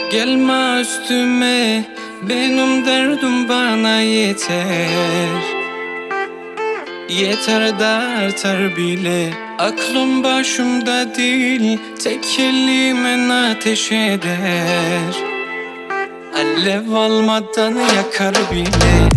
Gelme üstüme, benim derdim bana yeter. Yeter de artar bile, aklım başımda değil, tek elimin ateş eder. Alev almadan yakar bile.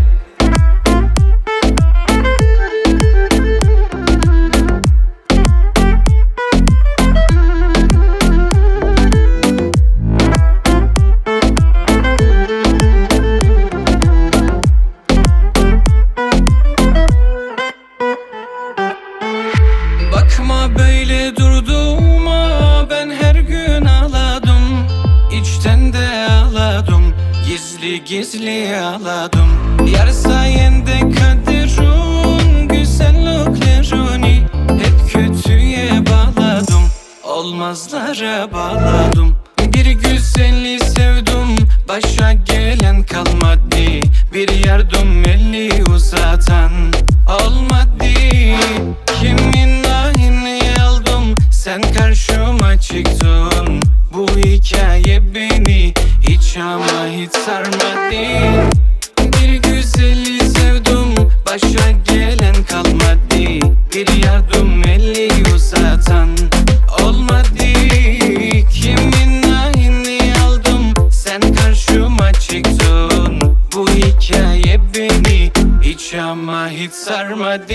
Bakma böyle durduğuma, ben her gün ağladım. İçten de ağladım, gizli gizli ağladım. Yar sayende kaderin güzelliklerini hep kötüye bağladım, olmazlara bağladım. Bir güzeli sevdim, başa gelen kalmadı. Bir yardım eli uzatan olmadı. Kimin ahini aldım, sen karşıma çıktın. Bu hikaye beni hiç ama hiç sarmadı. Bir güzeli sevdim, başa gelen kalmadı. Bir yardım eli uzatan olmadı. Kimin ahini aldım, sen karşıma çıktın. Bu hikaye beni hiç ama hiç sarmadı.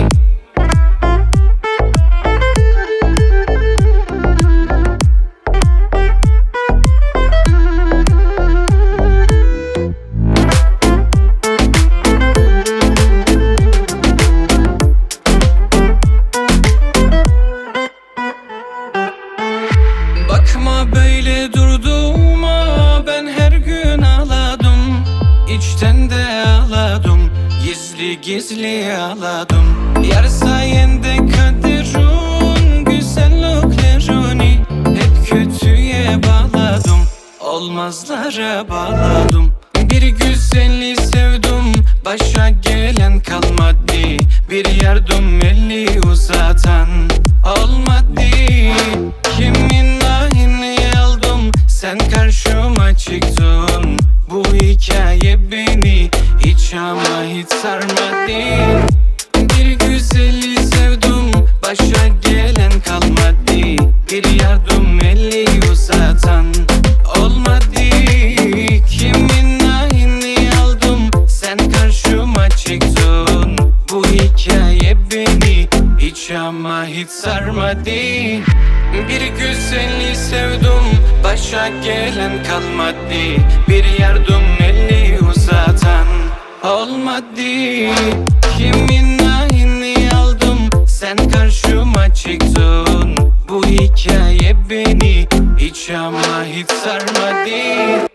Bakma böyle durduğuma, ben her gün ağladım. İçten de ağladım, gizli gizli ağladım. Yar sayende kaderin güzelliklerini hep kötüye bağladım, olmazlara bağladım. Bir güzeli sevdim, başa gelen kalmadı. Bir yardım eli uzatan olmadı. Kimin ahini aldım, sen karşıma çıktın. Bu hikaye beni hiç ama hiç sarmadı. Bir güzeli sevdim, başa gelen kalmadı. Bir yardım eli uzatan olmadı. Kimin ahini aldım, sen karşıma çıktın. Bu hikaye beni hiç ama hiç sarmadı. Bir güzeli sevdim, başa gelen kalmadı. Bir yardım eli uzatan olmadı. Kimin ahini aldım, sen karşıma çıktın. Bu hikaye beni hiç ama hiç sarmadı.